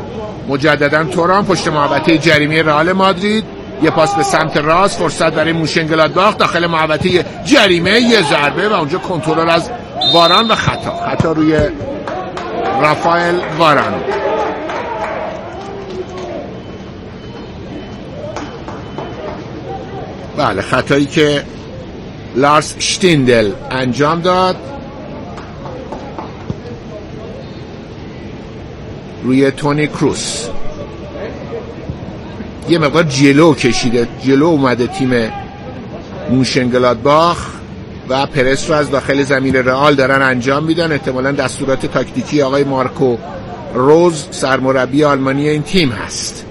مجددا تورام پشت محوطه جریمه رئال مادرید، یه پاس به سمت راست، فرصت برای موشنگلادباخ داخل محوطه جریمه، یه ضربه و اونجا کنترل از واران و خطا روی رافائل واران. بله، خطایی که لارس شتیندل انجام داد روی تونی کروس. یه مقدار جلو کشیده، جلو اومده تیم موشنگلادباخ و پرس رو از داخل زمین رئال دارن انجام میدن. احتمالاً دستورات تاکتیکی آقای مارکو روز سرمربی آلمانی این تیم هست.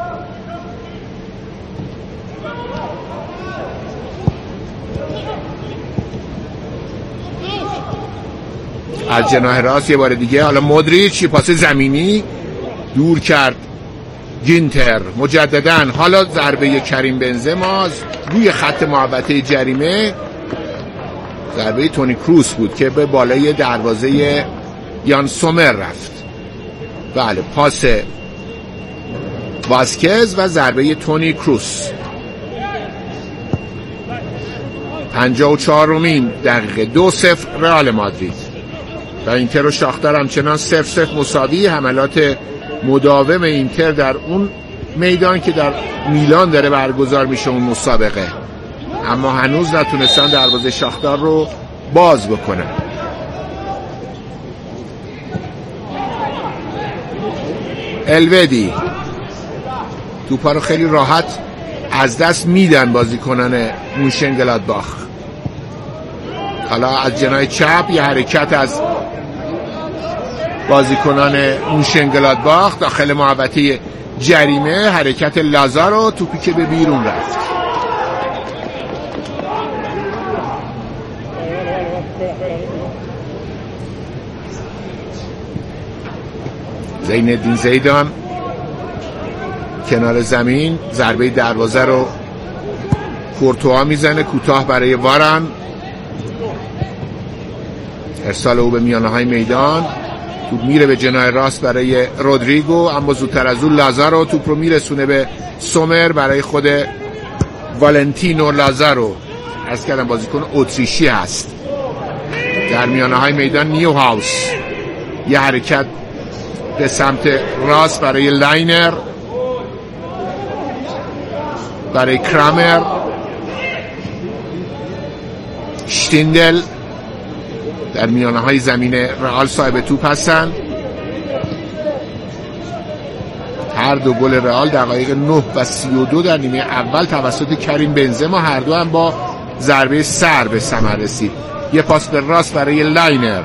از جناح راست یه بار دیگه، حالا مودریچ پاس زمینی دور کرد گینتر. مجدداً حالا ضربه کریم بنزما روی خط محوطه جریمه، ضربه تونی کروس بود که به بالای دروازه یان سومر رفت. بله، پاس واسکز و ضربه تونی کروس. 54مین دقیقه 2-0 رئال مادرید و اینتر و شاختار همچنان 0-0 مساوی. حملات مداوم اینتر در اون میدان که در میلان داره برگزار میشه اون مسابقه، اما هنوز نتونستن دروازه شاختار رو باز بکنن. الودی توپا رو خیلی راحت از دست میدن بازیکنان موشنگلادباخ. حالا از جناح چپ یه حرکت از بازیکنان موشنگلادباخ داخل محوطه جریمه، حرکت لازارو، توپی که به بیرون رفت. زین‌الدین زیدان کنار زمین ضربه دروازه رو کورتوا میزنه، کوتاه برای واران. ارسال او به میانه های میدان، توپ میره به جناح راست برای رودریگو، اما زودتر از اون لازارو توپ رو میرسونه به سومر برای خود والنتینو لازارو. عرض کردم بازیکن اتریشی هست. در میانه های میدان نیو هاوس، یه حرکت به سمت راست برای لاینر، برای کرامر، شتیندل. در میانه های زمین رئال صاحب توپ هستن. هر دو گل رئال دقایق 9 و 32 در نیمه اول توسط کریم بنزما، هر دو هم با ضربه سر به ثمر رسید. یه پاس به راست برای لاینر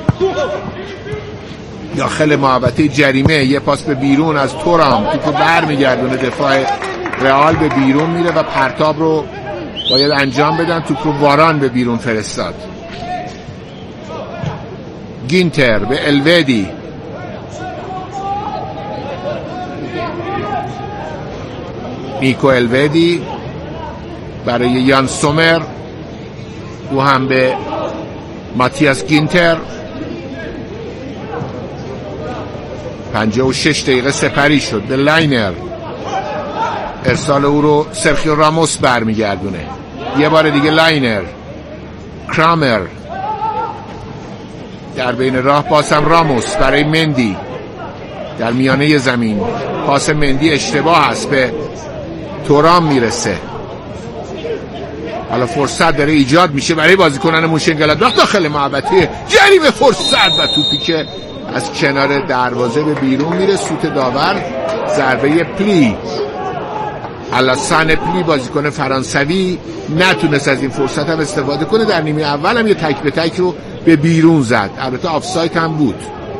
داخل محوطه جریمه، یه پاس به بیرون از تورام، توپو برمیگردونه دفاع رئال به بیرون میره و پرتاب رو باید انجام بدن. توپ رو واران به بیرون فرستاد. گینتر به الودی، نیکو الودی برای یان سومر، او هم به ماتیاس گینتر. 56 دقیقه سپری شد به لاینر، ارسال او رو سرخیو راموس برمیگردونه. یه بار دیگه لاینر، کرامر در بین راه، پاسم راموس برای مندی در میانه زمین، پاس مندی اشتباه است، به تورام میرسه. حالا فرصت داره ایجاد میشه برای بازیکنان موشنگلادباخ داخل محوطه جریمه، فرصت و توپی که از کنار دروازه به بیرون میره. سوت داور، ضربه پلی. آلاسان پلی بازیکن فرانسوی نتونست از این فرصت هم استفاده کنه. در نیمه اول هم یه تک به تک رو به بیرون زد، البته آفساید هم بود.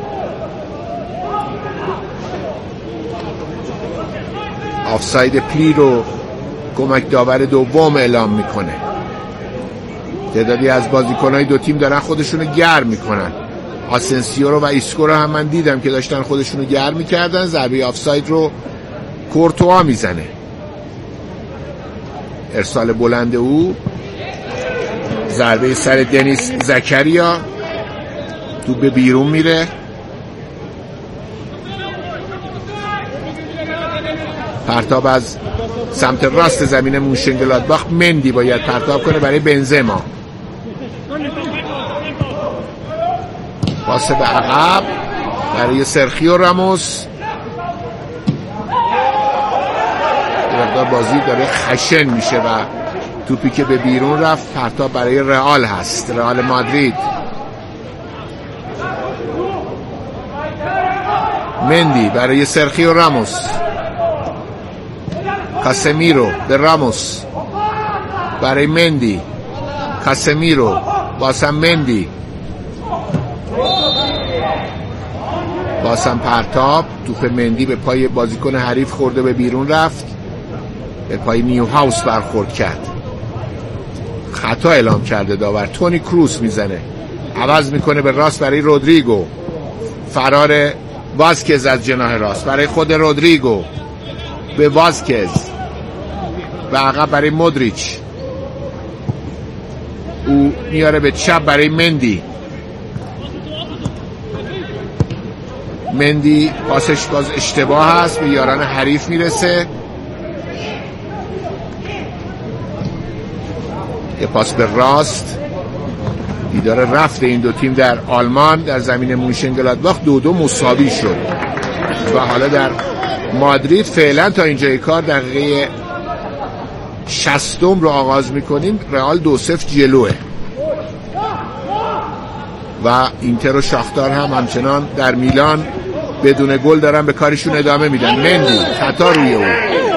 آفساید پلی رو کمک داور دوم اعلام میکنه. تعدادی از بازیکنهای دو تیم دارن خودشونو گرم میکنن. آسنسیو رو و ایسکو رو هم من دیدم که داشتن خودشونو گرم میکردن. ضربه آفساید رو کورتوا میزنه. ارسال بلند او، ضربه سر دنیس زکریا، توپ به بیرون میره. پرتاب از سمت راست زمین مونشنگلادباخ. مندی باید پرتاب کنه برای بنزما. پاس به عقب برای سرخیو راموس. بازی داره خشن میشه و توپی که به بیرون رفت پرتاب برای رئال هست، رئال مادرید. مندی برای سرخیو راموس. کاسمیرو به راموس برای مندی. کاسمیرو باسم مندی. باسم پرتاب. توپ مندی به پای بازیکن حریف خورده به بیرون رفت. به پای نیو هاوس برخورد کرد. خطا اعلام کرده داور. تونی کروس میزنه. عوض میکنه به راست برای رودریگو. فرار واسکز از جناح راست برای خود رودریگو. به واسکز. به عقب برای مودریچ. او میاره به چپ برای مندی. مندی پاسش باز اشتباه هست، به یاران حریف میرسه. یه پاس به راست. دیدار رفت این دو تیم در آلمان در زمین مونشنگلادباخ 2-2 مساوی شد و حالا در مادرید فعلا تا اینجای کار دقیقه 60 رو آغاز میکنیم. رئال 2-0 جلوه و اینتر و شاختار هم همچنان در میلان بدون گل دارن به کارشون ادامه میدن. مندی خطا روی او.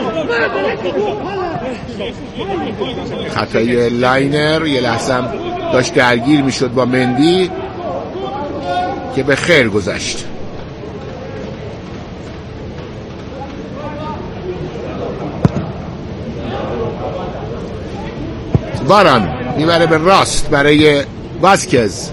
خطای لاینر. یه لحظه هم داشت درگیر میشد با مندی که به خیر گذشت. واران میبره به راست برای واسکز.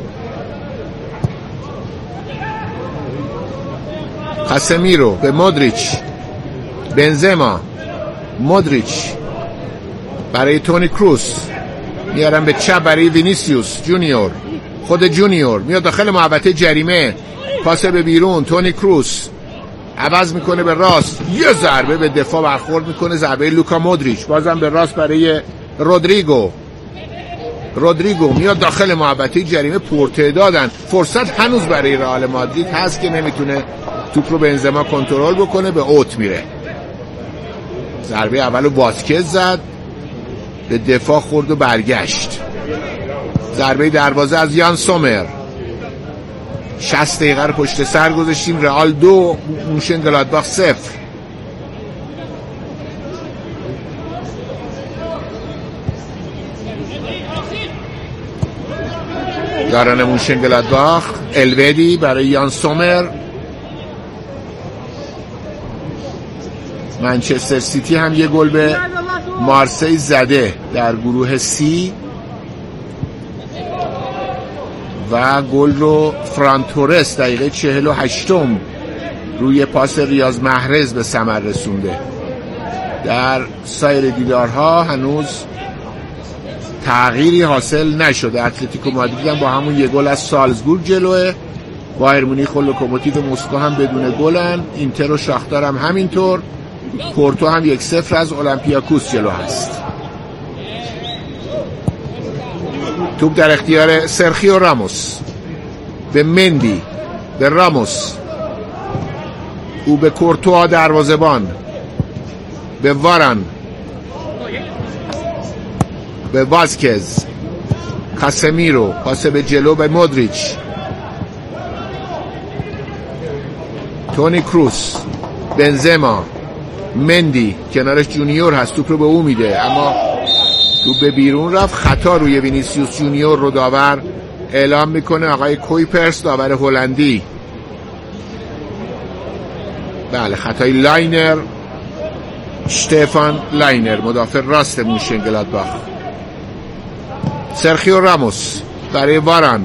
کاسمیرو به مودریچ. بنزما. مودریچ برای تونی کروس. میارن به چپ برای وینیسیوس جونیور. خود جونیور میاد داخل محوطه جریمه. پاس به بیرون. تونی کروس عوض میکنه به راست. یه ضربه به دفاع برخورد میکنه. ضربه لوکا مودریچ. بازم به راست برای رودریگو. رودریگو میاد داخل محوطه جریمه. پرتعدادن. فرصت هنوز برای رئال مادرید هست که نمیتونه توپ رو بنزما کنترل بکنه. به اوت میره. ضربه اولو واسکز زد، به دفاع خورد و برگشت. ضربه دروازه از یان سومر. 60 دقیقه رو پشت سر گذاشتیم. رئال 2 مونشنگلادباخ 0. یاران مونشنگلادباخ. الودی برای یان سومر. منچستر سیتی هم یه گل به مارسی زده در گروه سی و گل رو فران تورس دقیقه 48 روی پاس ریاض محرز به ثمر رسونده. در سایر دیدارها هنوز تغییری حاصل نشده. اتلتیکو مادرید هم با همون یه گل از سالزبورگ جلوه. بایر مونیخ و لوکوموتیو مسکو هم بدون گلن. اینتر و شاختار هم همینطور. پورتو هم 1-0 از اولمپیاکوس جلو هست. توپ در اختیار سرخیو راموس. به مندی. به راموس. او به کورتوا دروازه‌بان. به واران. به واسکز. کاسمیرو پاس به جلو به مودریچ. تونی کروس. بنزما. مندی کنارش جونیور هست. توپ رو به او میده اما توپ به بیرون رفت. خطا روی وینیسیوس جونیور رو داور اعلام میکنه. آقای کویپرس داور هلندی. بله خطای لاینر. شتفان لاینر مدافع راست مونشنگلادباخ. سرخیو راموس برای واران.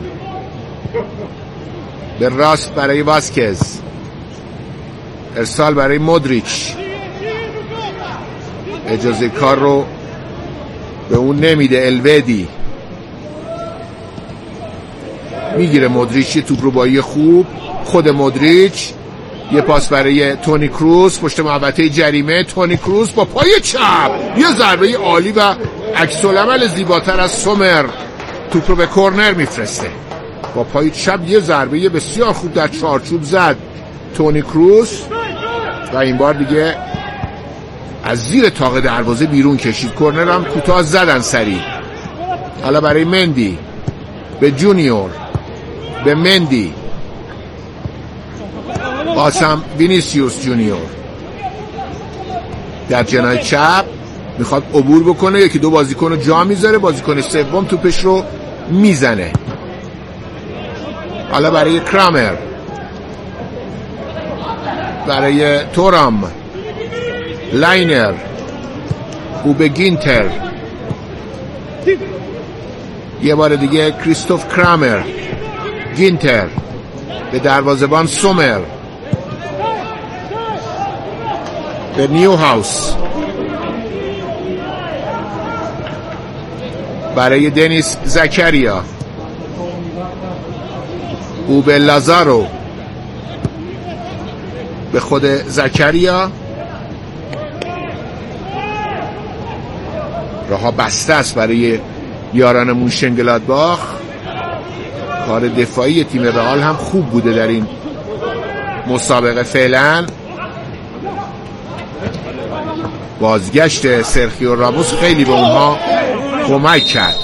به راست برای واسکز. ارسال برای مودریچ. اجازه کار رو به اون نمیده. الودی میگیره مودریچ. توپ رو با یه خوب. خود مودریچ یه پاس برای تونی کروس پشت محوطه جریمه. تونی کروس با پای چپ یه ضربه عالی و عکس‌العمل زیباتر از سومر توپ رو به کرنر میفرسته. با پای چپ یه ضربه بسیار خوب در چارچوب زد تونی کروس و این بار دیگه از زیر تاق دروازه بیرون کشید. کرنر هم کوتاه زدن سریع. حالا برای مندی به جونیور، به مندی، قاسم وینیسیوس جونیور در جناح چپ میخواد عبور بکنه، یکی دو بازیکن رو جا میذاره، بازیکن سوم توپش رو میزنه. حالا برای کرامر، برای تورام، لاینر، او به گینتر، یه بار دیگه کریستوف کرامر، گینتر به دروازه‌بان سومر، به نیو هاوس، برای دنیس زکریا، او به لازارو، به خود زکریا. راها بسته است برای یاران مونشنگلادباخ. کار دفاعی تیم رئال هم خوب بوده در این مسابقه. فعلا بازگشت سرخیو راموس خیلی به اونها کمک کرد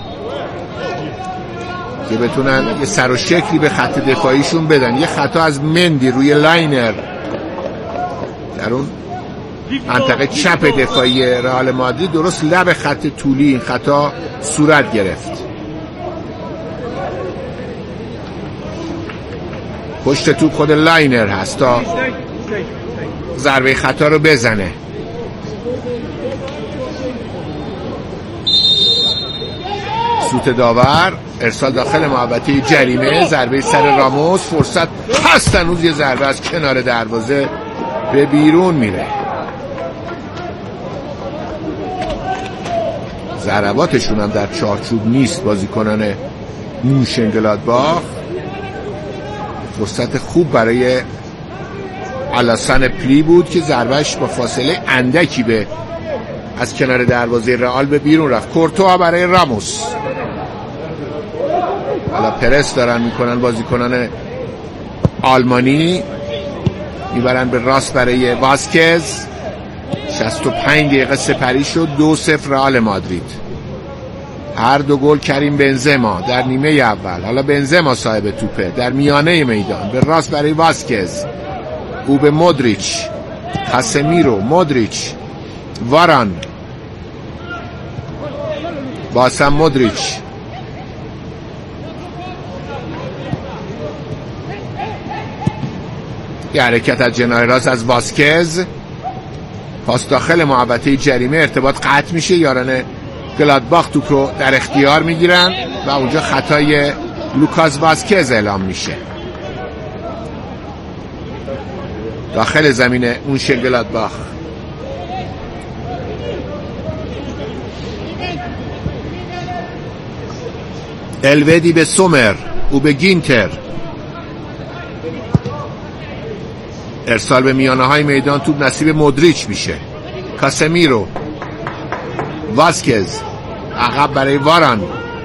که بتونن یه سر و شکلی به خط دفاعیشون بدن. یه خطا از مندی روی لاینر در اون منطقه چپ دفاعی رئال مادرید، درست لب خط طولی این خطا صورت گرفت. پشت توپ خود لاینر هست تا ضربه خطا رو بزنه. سوت داور، ارسال داخل محوطه جریمه، ضربه سر راموس. فرصت هست هنوز، یه ضربه از کنار دروازه به بیرون میره. ضرباتشون هم در چارچوب نیست بازیکنان مونشنگلادباخ. فرصت خوب برای آلاسان پلی بود که ضربهش با فاصله اندکی به از کنار دروازه رئال به بیرون رفت. کورتوا برای راموس. حالا پرس دارن میکنن بازیکنان آلمانی، میبرن به راست برای واسکز. 65 دقیقه سپری شد. 2-0 رئال مادرید. هر دو گل کریم بنزما در نیمه اول. حالا بنزما صاحب توپه در میانه میدان، به راست برای واسکز، او به مودریچ، کاسمیرو، مودریچ، واران، باسم مودریچ، یه حرکت از جناح راست از واسکز. پاس داخل محوطه جریمه، ارتباط قطع میشه. یاران گلادباخ توپ رو در اختیار میگیرن و اونجا خطای لوکاس واسکز اعلام میشه. داخل زمین مونشنگلادباخ. الودی به سومر، او به گینتر. ارسال به میانه های میدان، توپ نصیب مودریچ میشه. کاسمیرو، واسکز، عقب برای واران،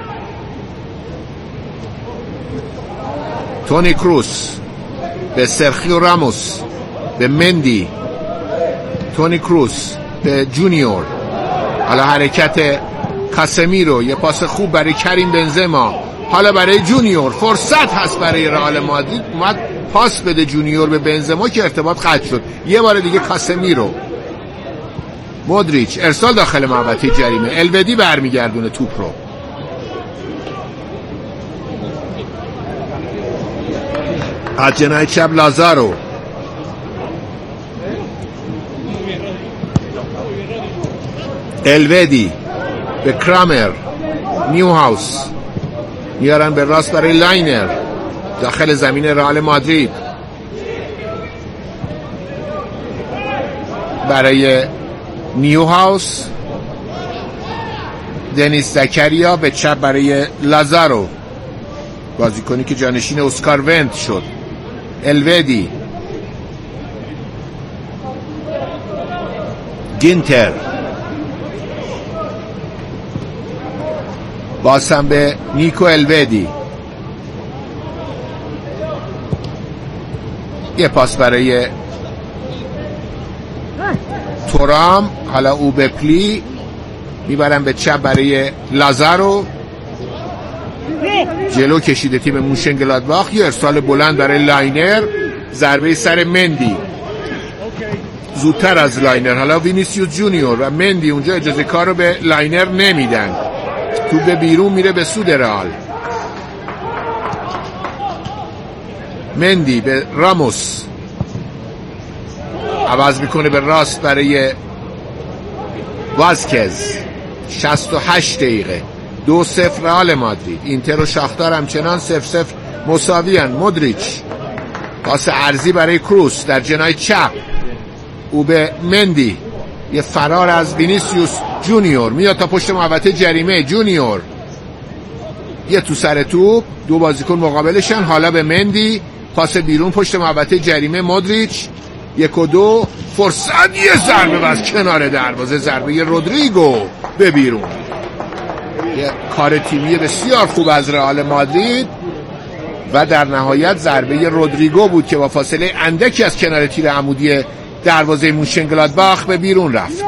تونی کروس به سرخیو راموس، به مندی، تونی کروس به جونیور. حالا حرکت کاسمیرو، یه پاس خوب برای کریم بنزما. حالا برای جونیور، فرصت هست برای رئال مادرید. اومد پاس بده جونیور به بنزما که ارتباط قطع شد. یه بار دیگه کاسمیرو، مودریچ، ارسال داخل محوطه جریمه. الودی برمیگردونه توپ رو. از جناح چپ لازارو، الودی به کرامر، نیو هاوس، میارن به راست برای لاینر داخل زمین رئال مادرید. برای نیو هاوس، دنیس زکریا به چپ برای لازارو، بازیکنی که جانشین اسکار ونت شد. الودی، گینتر بازم به نیکو الودی، یه پاس برای تورام، حالا او به پلی میبرن به چپ برای لازارو، جلو کشیده تیم موشنگلادباخ. یه ارسال بلند برای لاینر، ضربه سر مندی زودتر از لاینر. حالا وینیسیوس جونیور و مندی اونجا اجازه کار رو به لاینر نمیدن، تو به بیرون میره به سود رئال. مندی به راموس، عوض میکنه به راست برای واسکز. 68 دقیقه 2-0 رئال مادرید. اینتر و شاختار همچنان 0-0 مساویان. مودریچ پاس عرضی برای کروس در جناح چپ، او به مندی، یه فرار از وینیسیوس جونیور میاد تا پشت محوطه جریمه. جونیور یه تو سر توپ، دو بازیکن مقابلشن. حالا به مندی، پاس بیرون پشت محوطه جریمه. مودریچ 1-2 فرصت، یه ضربه از کنار دروازه، ضربه رودریگو به بیرون. یه کار تیمی بسیار خوب از رئال مادرید و در نهایت ضربه رودریگو بود که با فاصله اندکی از کنار تیر عمودی دروازه موشنگلادباخ به بیرون رفت.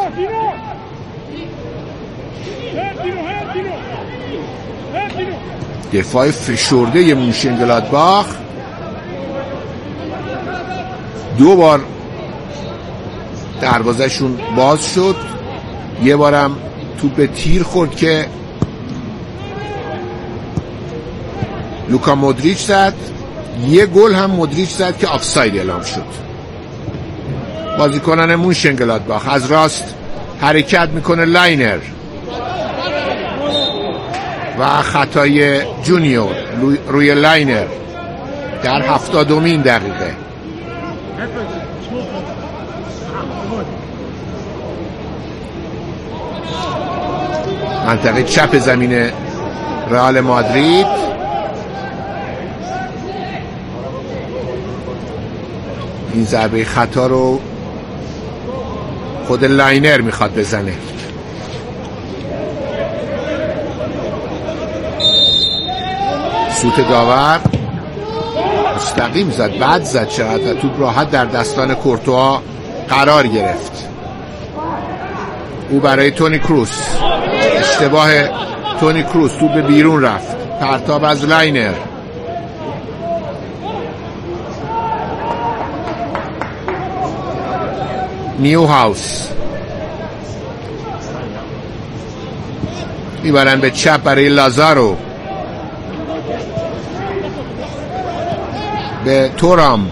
دفاع فشرده موشنگلادباخ دو بار دروازهشون باز شد، یه بارم توپ به تیر خورد که لوکا مودریچ زد، یه گل هم مودریچ زد که آفساید اعلام شد. بازیکنان موشنگلادباخ از راست حرکت میکنه لاینر و خطای جونیور روی لاینر در 70مین دقیقه. منطقه چپ زمین رئال مادرید این ضربه خطا رو خود لاینر میخواد بزنه. سوت داور مستقیم زد، بعد زد چقدر، توپ راحت در دستان کورتوا قرار گرفت. او برای تونی کروس، اشتباه تونی کروس، توپ به بیرون رفت. پرتاب از لاینر، نیو هاوس میبرن به چپ برای لازارو، به تورام،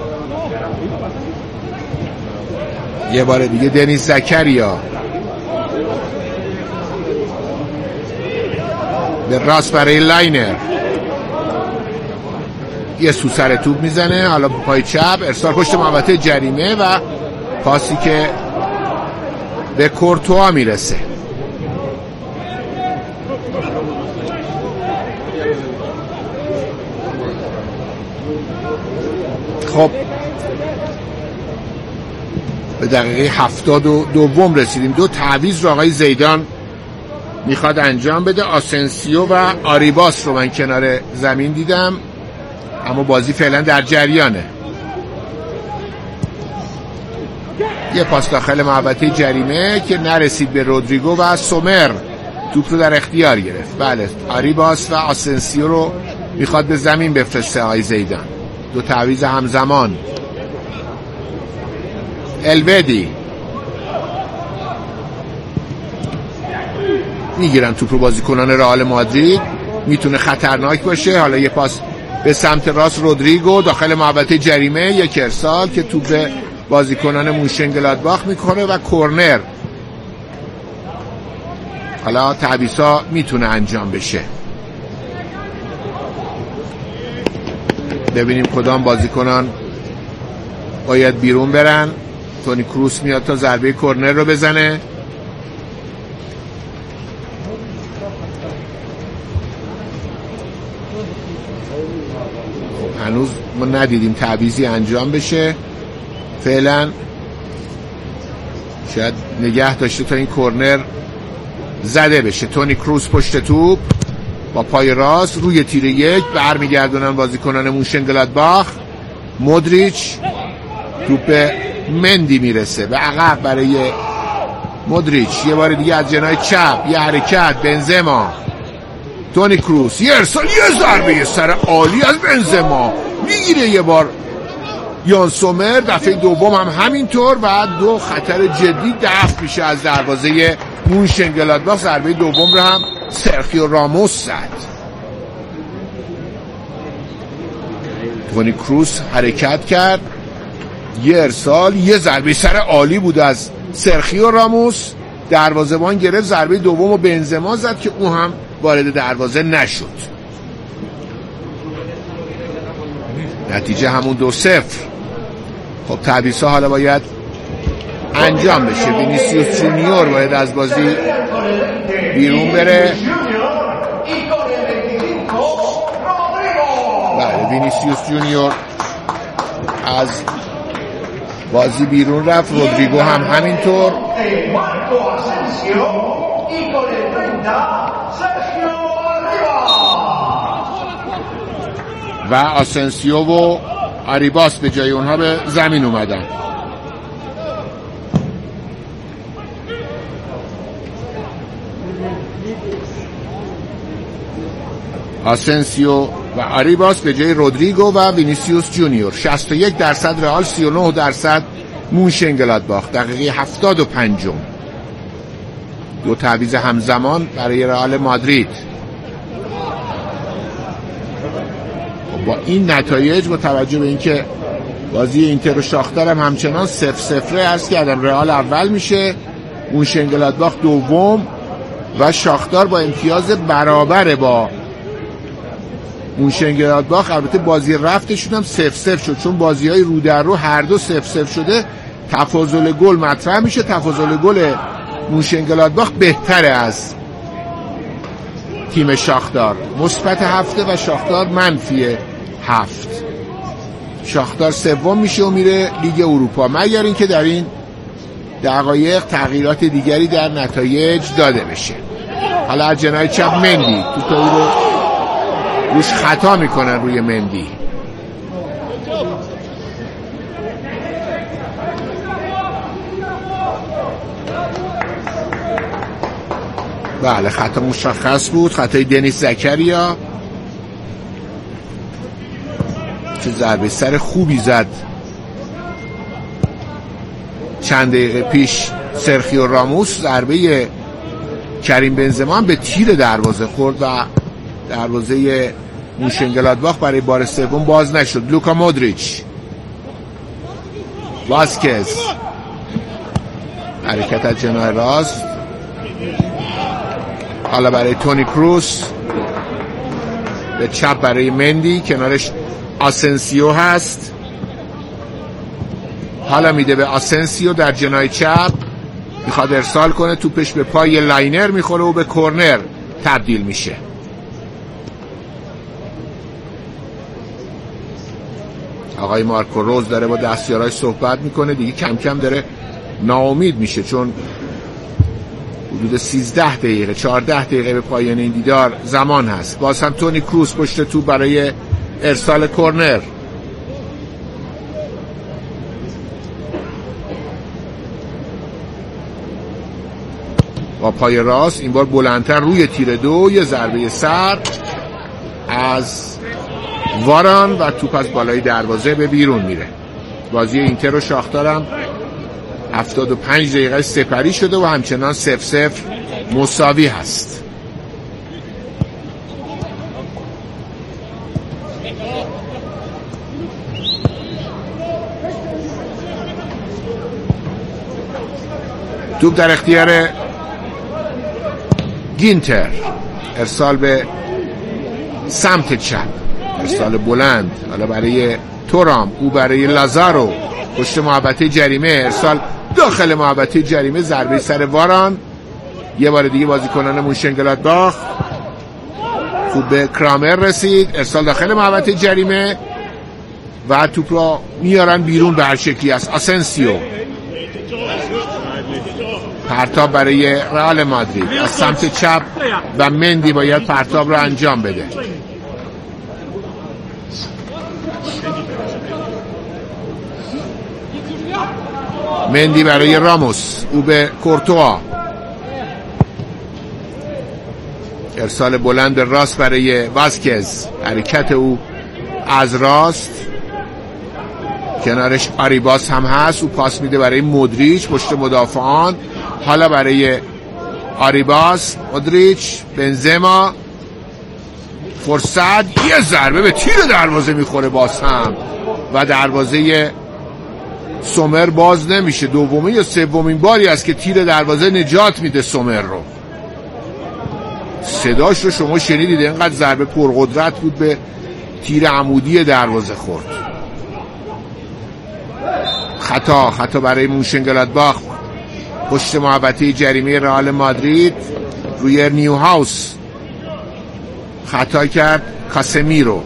یه بار دیگه دنیس زکریا به راست برای لاینر، یه سوسر توپ میزنه، حالا پای چپ ارسال پشت محوطه جریمه و پاسی که به کورتوا میرسه. خب به دقیقه 72 رسیدیم. دو تعویض رو آقای زیدان میخواد انجام بده. آسنسیو و آریباس رو من کنار زمین دیدم، اما بازی فعلا در جریانه. یه پاس داخل محوطه جریمه که نرسید به رودریگو و سومر توپ رو در اختیار گرفت. بله، آریباس و آسنسیو رو میخواد به زمین بفرسته آقای زیدان. دو تعویض همزمان. الودی میگیرن توپ رو بازیکنان رئال مادرید، میتونه خطرناک باشه. حالا یه پاس به سمت راست، رودریگو داخل محوطه جریمه، یک ارسال که توپ به بازیکنان موشنگلادباخ میکنه و کورنر. حالا تعویضا میتونه انجام بشه. ببینیم کدام بازیکنان باید بیرون برن. تونی کروس میاد تا ضربه کورنر رو بزنه. هنوز ما ندیدیم تعویضی انجام بشه. فعلا شاید نگه داشته تا این کرنر زده بشه. تونی کروس پشت توپ با پای راست روی تیر 1 برمیگردونن بازیکنان موشنگلادباخ. مودریچ، توپ مندی میرسه به عقب برای مودریچ، یه بار دیگه از جناح چپ یه حرکت، بنزما، تونی کروس، یه ارسال، یه ضربه سر عالی از بنزما، میگیره یه بار یان سومر، دفعه دوم هم همینطور و 2 خطر جدی دفع میشه از دروازه موشنگلادباخ. ضربه دوم رو هم سرخیو راموس زد. تونی کروس حرکت کرد، یه ارسال، یه ضربه سر عالی بود از سرخیو راموس، دروازه‌بان گرفت، ضربه دوم رو بنزما زد که او هم وارد دروازه نشد. نتیجه همون 2-0. خب تعویض‌ها حالا باید انجام بشه. وینیسیوس جونیور باید از بازی بیرون بره. بله، وینیسیوس جونیور از بازی بیرون رفت، رودریگو هم همینطور. و آسنسیو و آریباس به جای اونها به زمین اومدن. آسنسیو و آریباس به جای رودریگو و وینیسیوس جونیور. 61% رئال، 39% موشنگلادباخ. دقیقه 75. 2 تعویض همزمان برای رئال مادرید. با این نتایج، با توجه به اینکه بازی اینتر و شاختار هم همچنان 0-0 عرض کردم، رئال اول میشه، موشنگلادباخ دوم و شاختار با امتیاز برابر با موشنگلادباخ. البته بازی رفتشون هم 0-0 شد، چون بازی های رو در رو هر دو 0-0 شده. تفاضل گل مطرح میشه. تفاضل گل موشنگلادباخ بهتره از تیم شاختار، مثبت 7 و شاختار -7. شاختار سوم میشه و میره لیگ اروپا، مگر اینکه در این دقایق تغییرات دیگری در نتایج داده بشه. حالا از جناح چپ مندی تو رو روش خطا میکنن روی مندی. بله، خطا مشخص بود، خطای دنیس زکریا. چه ضربه سر خوبی زد چند دقیقه پیش سرخیو راموس. ضربه کریم بنزما هم به تیر دروازه خورد و دروازه موشنگلادباخ برای بار سوم باز نشد. لوکا مودریچ، واسکز، حرکت از جناح راست، حالا برای تونی کروس، به چپ برای مندی، کنارش آسنسیو هست، حالا میده به آسنسیو در جناح چپ، میخواد ارسال کنه، توپش به پای لاینر میخوره و به کورنر تبدیل میشه. آقای مارکو روز داره با دستیاراش صحبت میکنه، دیگه کم کم داره ناامید میشه، چون حدود 13 دقیقه 14 دقیقه به پایان این دیدار زمان هست. باز هم تونی کروس پشت توپ برای ارسال کورنر. با پای راست، این بار بلندتر روی تیر 2، یه ضربه سر از واران و توپ از بالای دروازه به بیرون میره. بازی اینتر و شاختارم 75 دقیقه سپری شده و همچنان 0-0 مساوی هست. توپ در اختیار گینتر، ارسال به سمت چپ، ارسال بلند، حالا برای تورام، او برای لازارو، پشت محوطه جریمه، ارسال داخل محوطه جریمه، ضربه سر واران. یه بار دیگه بازیکنان موشنگلادباخ، توپ به کرامر رسید، ارسال داخل محوطه جریمه و توپ را میارن بیرون به هر شکلی است. آسنسیو، پرتاب برای رئال مادرید از سمت چپ و مندی باید پرتاب را انجام بده. مندی برای راموس، او به کورتوا، ارسال بلند راست برای واسکز، حرکت او از راست، کنارش آریباس هم هست، او پاس میده برای مودریچ پشت مدافعان، حالا برای آریباس، مودریچ، بنزما، فرصت، یه ضربه به تیر دروازه میخوره باز هم و دروازه سومر باز نمیشه. دومین یا سومین باری است که تیر دروازه نجات میده سومر رو. صداش رو شما شنیدید، اینقدر ضربه پرقدرت بود به تیر عمودی دروازه خورد. خطا برای موشنگلادباخ پشت محوطه جریمه رئال مادرید روی نیو هاوس خطا کرد کاسمیرو.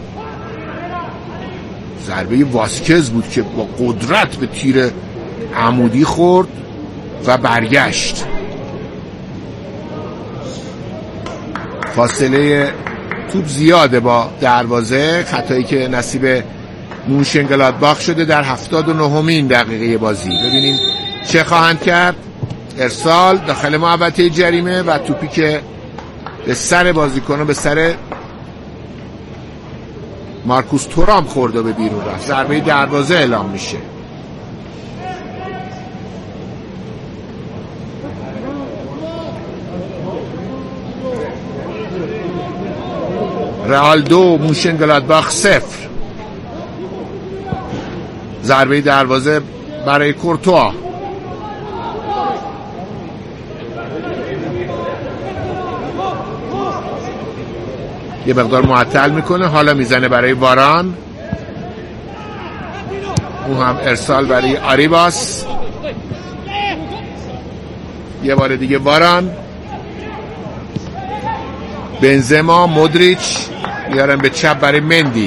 ضربه واسکز بود که با قدرت به تیر عمودی خورد و برگشت. فاصله توپ زیاده با دروازه، خطایی که نصیب موشنگلادباخ شده در 79مین دقیقه بازی. ببینیم چه خواهند کرد. ارسال داخل محوطه جریمه و توپی که به سر بازیکن، به سر مارکوس تورام خورد و به بیرون رفت. ضربه دروازه اعلام میشه. رئال 2 موشنگلادباخ 0. ضربه دروازه برای کورتوا. یه مقدار معطل میکنه، حالا میزنه برای واران، او هم ارسال برای آریباس، یه بار دیگه واران، بنزما، مودریچ میارن به چپ برای مندی،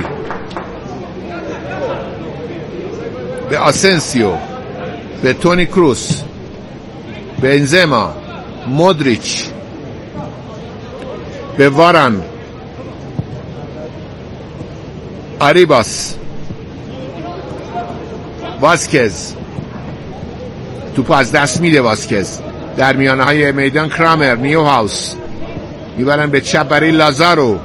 به آسنسیو، به تونی کروس، بنزما، مودریچ، به واران، آریباس، واسکز. توپ از دست میده واسکز. در میانه های میدان کرامر، نیو هاوس میبرن به چپ برای لازارو.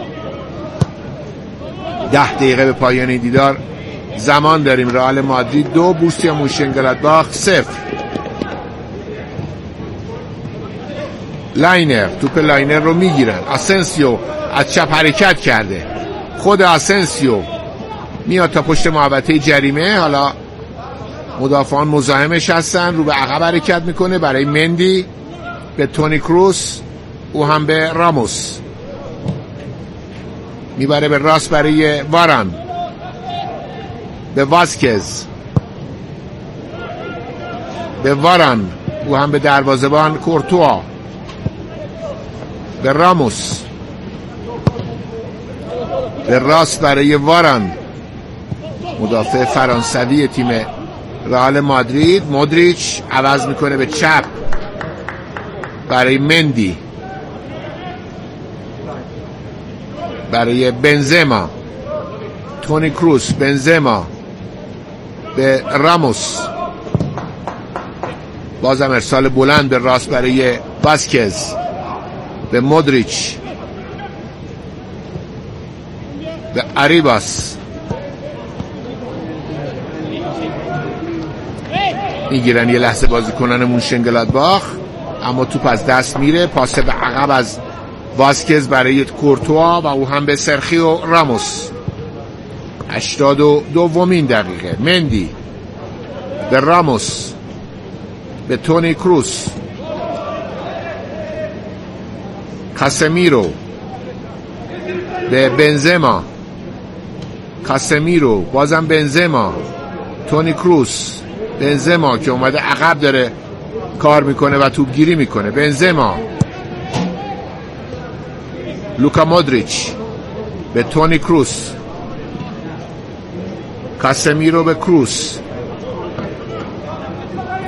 10 دقیقه به پایان دیدار زمان داریم. رئال مادرید 2 بورسیا موشنگلادباخ 0. لاینر، توپ لاینر رو میگیرن. آسنسیو از چپ حرکت کرده، خود آسنسیو میاد تا پشت محوطه جریمه. حالا مدافعان مزاحمش هستن، رو به عقب حرکت میکنه برای مندی، به تونی کروس، او هم به راموس، میبره به راست برای واران، به واسکز، به واران، او هم به دروازه‌بان کورتوا، به راموس، به راست برای واران، مدافع فرانسوی تیم رئال مادرید. مودریچ عوض میکنه به چپ برای مندی، برای بنزما، تونی کروس، بنزما، به راموس، بازم ارسال بلند به راست برای واسکز، به مودریچ، به آریباس، میگیرن یه لحظه بازیکنان موشنگلادباخ، اما توپ از دست میره. پاس به عقب از واسکز برای کورتوا و او هم به سرخیو راموس. 82مین دقیقه. مندی به راموس، به تونی کروس، کاسمیرو، به بنزما، کاسمیرو، بازم بنزما، تونی کروس، بنزما که اومده عقب داره کار میکنه و توپ گیری میکنه. بنزما، لوکا مودریچ، به تونی کروس، کاسمیرو به کروس،